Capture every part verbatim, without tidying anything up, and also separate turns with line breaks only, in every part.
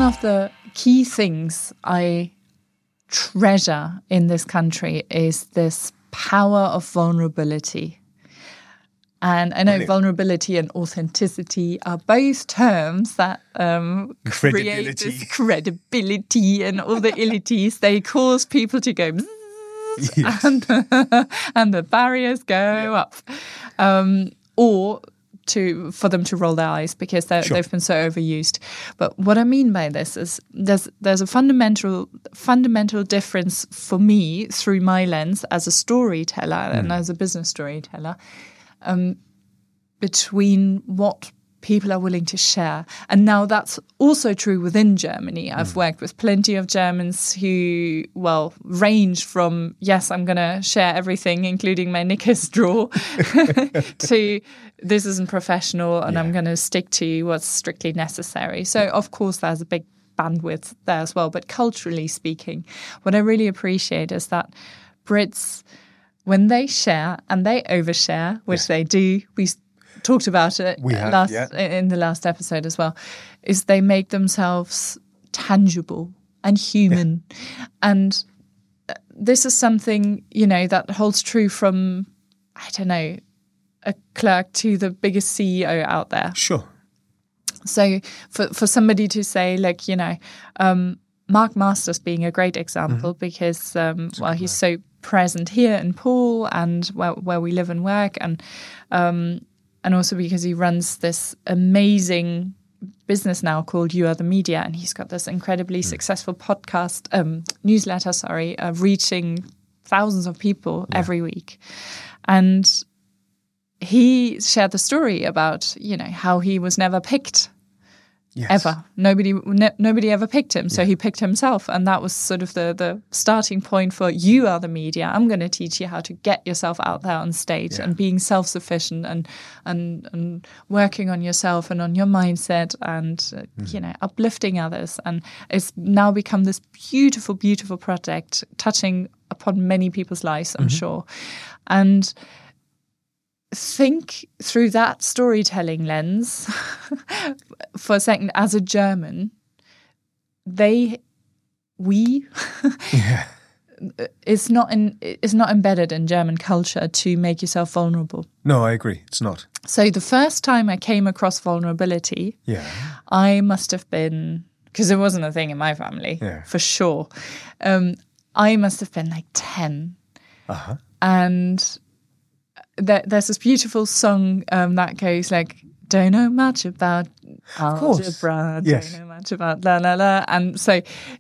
of the key things I treasure in this country is this power of vulnerability. And I know Brilliant. vulnerability and authenticity are both terms that um, create this credibility, and all the illities. They cause people to go yes. and, the, and the barriers go yeah. up. Um, or to for them to roll their eyes because sure. they've been so overused. But what I mean by this is there's there's a fundamental fundamental difference for me through my lens as a storyteller mm. and as a business storyteller um, between what people are willing to share. And now that's also true within Germany. I've mm. worked with plenty of Germans who, well, range from, yes, I'm going to share everything, including my knickers drawer, to this isn't professional and yeah. I'm going to stick to what's strictly necessary. So, of course, there's a big bandwidth there as well. But culturally speaking, what I really appreciate is that Brits, when they share and they overshare, which yeah. they do, we talked about it
we have,
last,
yeah.
in the last episode as well, is they make themselves tangible and human. Yeah. And this is something, you know, that holds true from, I don't know, a clerk to the biggest C E O out there.
Sure.
So for, for somebody to say, like, you know, um, Mark Masters being a great example mm-hmm. because, um, well, he's so present here in Poole and where, where we live and work, and um, and also because he runs this amazing business now called You Are the Media, and he's got this incredibly mm. successful podcast, um, newsletter, sorry, uh, reaching thousands of people yeah. every week. And he shared the story about, you know, how he was never picked. Yes. Ever. Nobody ne- nobody ever picked him, so yeah. he picked himself. And that was sort of the, the starting point for You Are the Media. I'm going to teach you how to get yourself out there on stage yeah. and being self-sufficient and, and and working on yourself and on your mindset and, uh, mm. you know, uplifting others. And it's now become this beautiful, beautiful project touching upon many people's lives, I'm mm-hmm. sure. And think through that storytelling lens for a second. As a German, they, we,
yeah.
it's not in, it's not embedded in German culture to make yourself vulnerable.
No, I agree. It's not.
So the first time I came across vulnerability,
yeah,
I must have been, because it wasn't a thing in my family,
yeah.
for sure. Um, I must have been like ten,
uh-huh.
and there's this beautiful song um, that goes like, don't know much about algebra,
yes.
don't know much about la la la. And so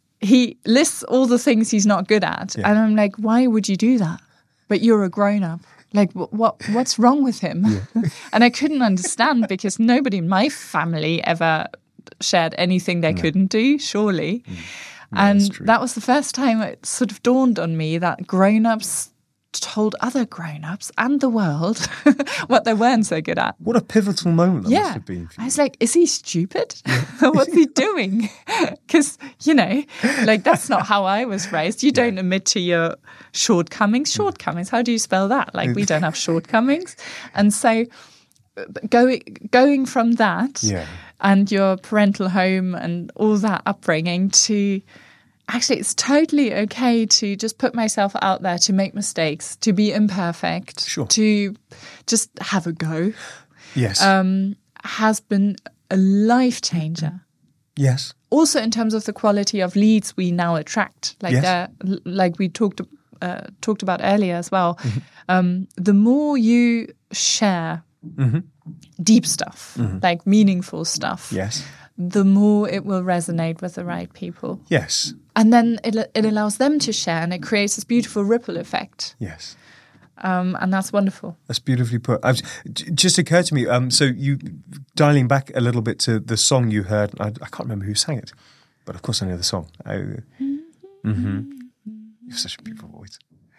he lists all the things he's not good at. Yeah. And I'm like, why would you do that? But you're a grown up. Like, what, what what's wrong with him? Yeah. And I couldn't understand because nobody in my family ever shared anything they no. couldn't do, surely. Mm. No, and that was the first time it sort of dawned on me that grown-ups told other grown-ups and the world what they weren't so good at.
What a pivotal moment that
yeah.
must have been for you.
I was like, is he stupid? What's he doing? Because, you know, like that's not how I was raised. You yeah. don't admit to your shortcomings. Shortcomings, how do you spell that? Like, we don't have shortcomings. And so going, going from that
yeah.
and your parental home and all that upbringing to... Actually, it's totally okay to just put myself out there, to make mistakes, to be imperfect,
sure.
to just have a go.
Yes.
Um, has been a life changer.
Yes.
Also in terms of the quality of leads we now attract, like
yes.
uh, like we talked uh, talked about earlier as well.
Mm-hmm.
Um, the more you share
mm-hmm.
deep stuff,
mm-hmm.
like meaningful stuff,
yes.
the more it will resonate with the right people.
Yes.
And then it it allows them to share, and it creates this beautiful ripple effect.
Yes.
Um, and that's wonderful.
That's beautifully put. I was, it just occurred to me, um, so you, dialing back a little bit to the song you heard, I, I can't remember who sang it, but of course I know the song. I, mm-hmm. You have such a beautiful voice.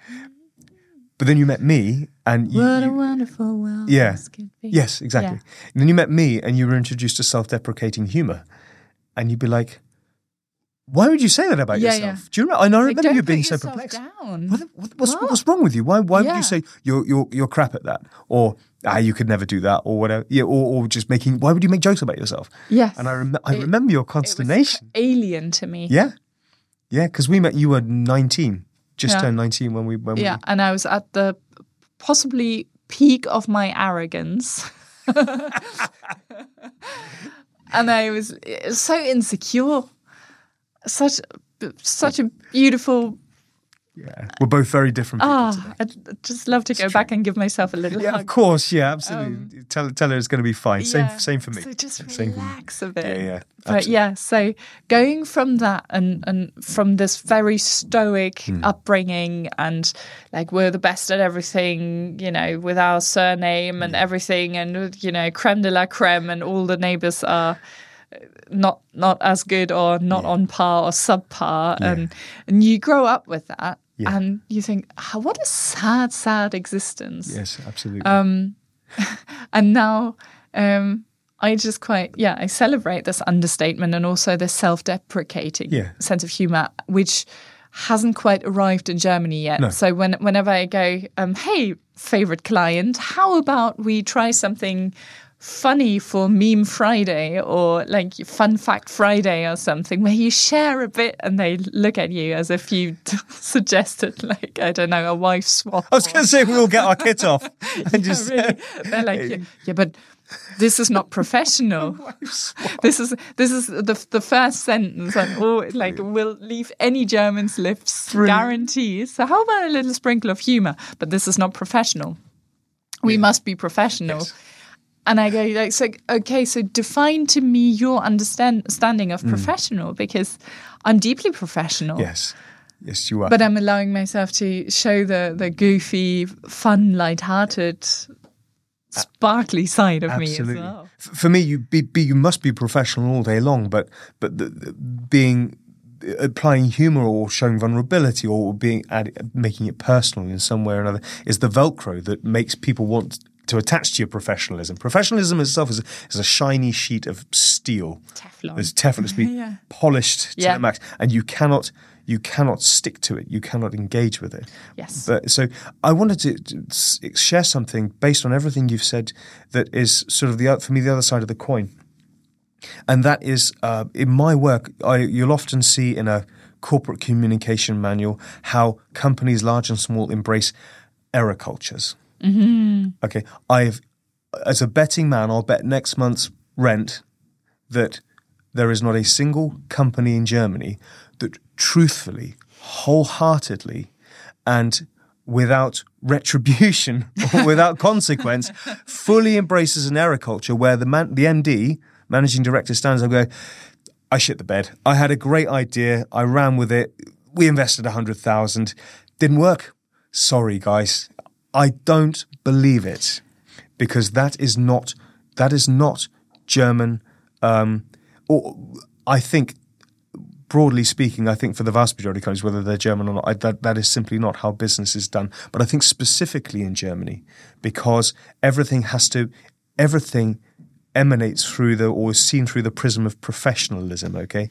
But then you met me, and you,
what a
you,
wonderful world
yeah,
this could be.
Yes, exactly. Yeah. And then you met me, and you were introduced to self-deprecating humor, and you'd be like, "Why would you say that about
yeah,
yourself?"
Yeah.
Do you remember? And I remember
like,
you being so perplexed. What, what, what's, what's wrong with you? Why? Why
yeah.
would you say you're you're you're crap at that? Or ah, you could never do that, or whatever. Yeah, or, or just making. Why would you make jokes about yourself?
Yes,
and I rem- I
it,
remember your consternation.
It was alien to me.
Yeah, yeah, because we met. You were nineteen, just
yeah.
turned nineteen when we when
yeah,
we.
and I was at the possibly peak of my arrogance. And I was so insecure. Such such a beautiful.
Yeah, we're both very different people
Oh,
today.
I'd just love to
It's
go
true.
back and give myself a little
Yeah,
hug.
of course. Yeah, absolutely.
Um,
tell tell her it's going to be fine. Same
Yeah,
same for me.
So just
Same for me.
relax a bit.
Yeah, yeah.
But
absolutely.
yeah, so going from that and, and from this very stoic
Hmm.
upbringing and like we're the best at everything, you know, with our surname and everything and, you know, creme de la creme and all the neighbors are not not as good or not
Yeah.
on par or subpar.
Yeah.
And, and you grow up with that
Yeah.
and you think, oh, what a sad, sad existence.
Yes, absolutely.
Um, and now um, I just quite, yeah, I celebrate this understatement and also this self-deprecating
Yeah.
sense of humor, which hasn't quite arrived in Germany yet.
No.
So when whenever I go, um, hey, favorite client, how about we try something funny for Meme Friday or like Fun Fact Friday or something where you share a bit and they look at you as if you suggested like, I don't know, a wife swap.
I was going to say we all get our kit off and just
Yeah, really. They're like, yeah, yeah, but this is not professional. This is this is the the first sentence, and oh, like will leave any German's lips, guarantee. So how about a little sprinkle of humor? But this is not professional. We
Yeah.
must be professional.
Yes.
And I go like, so okay, so define to me your understand understanding of professional because I'm deeply professional.
Yes, yes, you are.
But I'm allowing myself to show the the goofy, fun, lighthearted, sparkly side of
Absolutely.
me as well.
F- For me, you be, be you must be professional all day long, but but the, the, being applying humor or showing vulnerability or being add, making it personal in some way or another is the Velcro that makes people want to attach to your professionalism. Professionalism itself is a, is a shiny sheet of steel.
Teflon.
It's Teflon. It's been
Yeah.
polished to
Yeah.
the max, and you cannot you cannot stick to it. You cannot engage with it.
Yes.
But so I wanted to, to s- share something based on everything you've said that is sort of the oth- for me the other side of the coin, and that is uh, in my work. I, you'll often see in a corporate communication manual how companies, large and small, embrace error cultures.
Mm-hmm.
Okay, I've as a betting man, I'll bet next month's rent that there is not a single company in Germany that truthfully, wholeheartedly, and without retribution or without consequence, fully embraces an error culture where the man, the M D, managing director, stands up and goes, I shit the bed. I had a great idea. I ran with it. We invested a hundred thousand. Didn't work. Sorry, guys. I don't believe it because that is not that is not German. Um, or I think, broadly speaking, I think for the vast majority of countries, whether they're German or not, I, that that is simply not how business is done. But I think specifically in Germany, because everything has to, everything emanates through the or is seen through the prism of professionalism. Okay,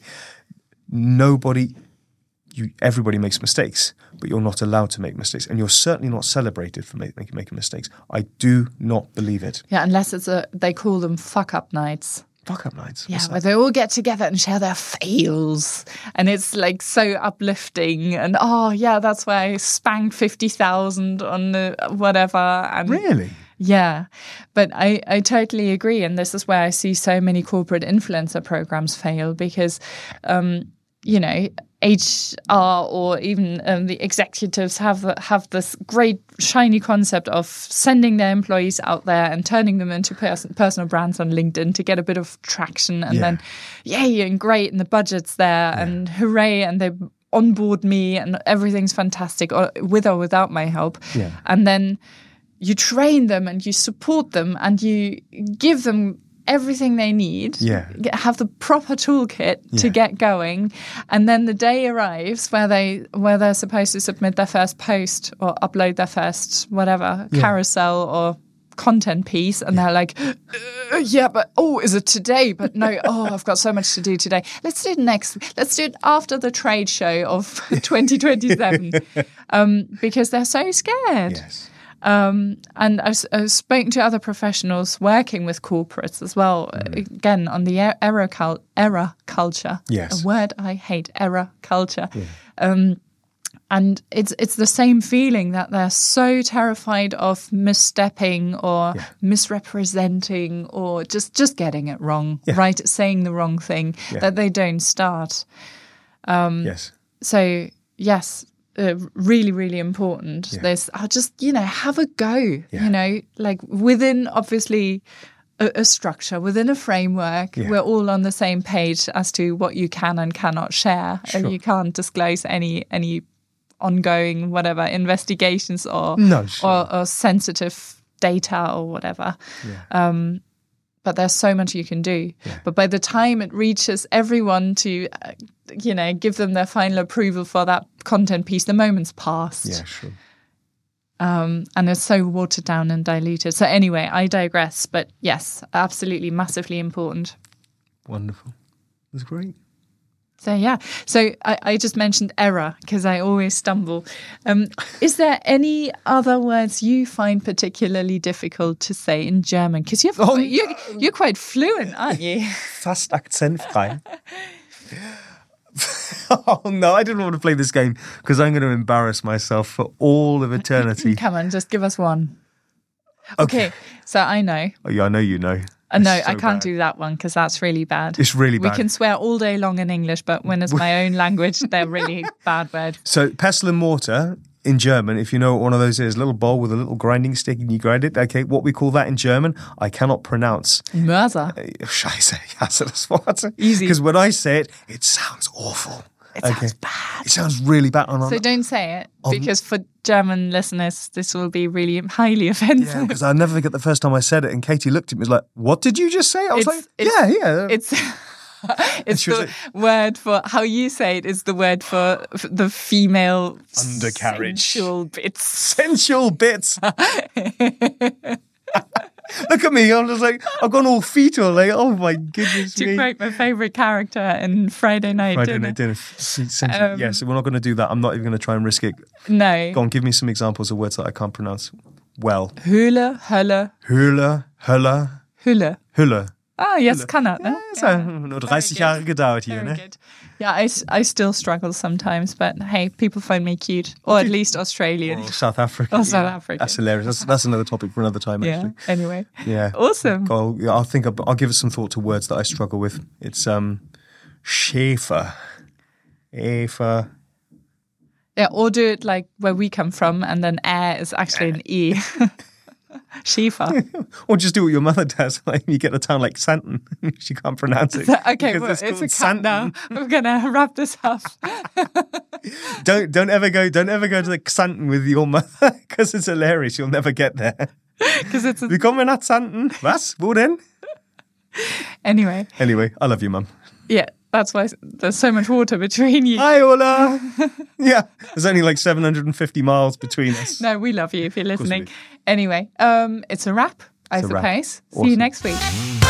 nobody. You, everybody makes mistakes, but you're not allowed to make mistakes. And you're certainly not celebrated for make, make, making mistakes. I do not believe it.
Yeah, unless it's a, they call them fuck up nights.
Fuck up nights.
Yeah,
What's
where
that?
they all get together and share their fails. And it's like so uplifting. And oh, yeah, that's why I spanked fifty thousand on the whatever. And
Really?
yeah, but I, I totally agree. And this is where I see so many corporate influencer programs fail because, um, you know, H R or even um, the executives have have this great shiny concept of sending their employees out there and turning them into pers- personal brands on LinkedIn to get a bit of traction, and
Yeah.
then yay and great, and the budget's there, and hooray, and they onboard me, and everything's fantastic, or with or without my help,
Yeah.
and then you train them and you support them and you give them everything they need,
Yeah.
get- have the proper toolkit to
Yeah.
get going, and then the day arrives where they where they're supposed to submit their first post or upload their first whatever carousel or content piece, and they're like, uh, yeah, but oh, is it today? But no, oh, I've got so much to do today. Let's do it next. Let's do it after the trade show of twenty twenty-seven, um, because they're so scared.
Yes.
Um, and I've, I've spoken to other professionals working with corporates as well, mm. again, on the er- error, cul- error culture.
Yes.
A word I hate, error culture.
Yeah.
Um, and it's it's the same feeling that they're so terrified of misstepping or
Yeah.
misrepresenting or just, just getting it wrong,
Yeah.
right? Saying the wrong thing,
Yeah.
that they don't start. Um,
yes.
So, yes, uh, really, really important.
Yeah.
There's, I'll just, you know, have a go,
Yeah.
you know, like within obviously a, a structure, within a framework.
Yeah.
We're all on the same page as to what you can and cannot share.
Sure.
And you can't disclose any any ongoing, whatever, investigations or,
No, sure.
or, or sensitive data or whatever.
Yeah.
Um, but there's so much you can do.
Yeah.
But by the time it reaches everyone to, uh, you know, give them their final approval for that content piece, the moment's passed.
Yeah, sure.
Um, and it's so watered down and diluted. So anyway, I digress. But yes, absolutely, massively important.
Wonderful. That's great.
So yeah, so I, I just mentioned error because I always stumble. Um, is there any other words you find particularly difficult to say in German? Because you're,
Oh,
you're you're quite fluent, aren't you?
Fast akzentfrei. Oh no, I didn't want to play this game because I'm going to embarrass myself for all of eternity.
Come on, just give us one.
Okay.
Okay, so I know.
Oh yeah, I know you know.
Uh, no,
It's so
I can't
bad.
do that one because that's really bad.
It's really
We
bad.
can swear all day long in English, but when it's my own language, they're really bad words.
So pestle and mortar in German, if you know what one of those is, a little bowl with a little grinding stick and you grind it. Okay, what we call that in German, I cannot pronounce.
Mörser.
Uh, Scheiße, ich hasse das Wort.
Easy.
Because when I say it, it sounds awful.
It sounds bad.
It sounds really bad. And I'm-
So don't say it
Um,
because for German listeners, this will be really highly offensive.
Yeah, because I'll never forget the first time I said it, and Katie looked at me and was like, "What did you just say?" I was
It's-
like,
it's-
"Yeah, yeah."
It's it's
she was
the word for how you say it is the word for f- the female
Undercarriage.
sensual bits.
sensual bits. Look at me. I'm just like, I've gone all fetal. Like, oh my goodness
To
me.
quote my favorite character in Friday Night
Friday
Dinner.
night dinner. Sensual.
Um,
yeah, so we're not going to do that. I'm not even going to try and risk it.
No.
Go on, give me some examples of words that I can't pronounce well.
Höhle, Hölle,
Höhle, Hölle,
Hülle.
Hölle.
Ah, jetzt kann er, ne?
So, nur dreißig Jahre gedauert hier,
Very
ne?
good. Yeah, I, s- I still struggle sometimes, but hey, people find me cute. Or at least Australian.
Or South Africa.
Or South Africa.
That's hilarious. That's, that's another topic for another time,
Yeah,
actually.
anyway.
Yeah.
Awesome.
I'll, yeah, I'll think. I'll, I'll give it some thought to words that I struggle with. It's um, Schäfer, Eva.
Yeah, or do it like where we come from, and then air is actually an E. Schäfer.
Or just do what your mother does. Like you get a town like Santon, she can't pronounce it.
Okay,
because
well, it's a
called
cut now. We're gonna wrap this up
Don't don't ever go. Don't ever go to the Xanten with your mother because it's hilarious. You'll never get there.
because it's a,
Willkommen nach Xanten. Was? Wo denn?
anyway.
Anyway, I love you, Mum.
Yeah, that's why there's so much water between you.
Hi, Ola. Yeah, there's only like seven hundred fifty miles between us.
No, we love you if you're
course we
listening.
do.
Anyway, um, it's a wrap, I
It's a wrap.
suppose. See you
Awesome.
next week.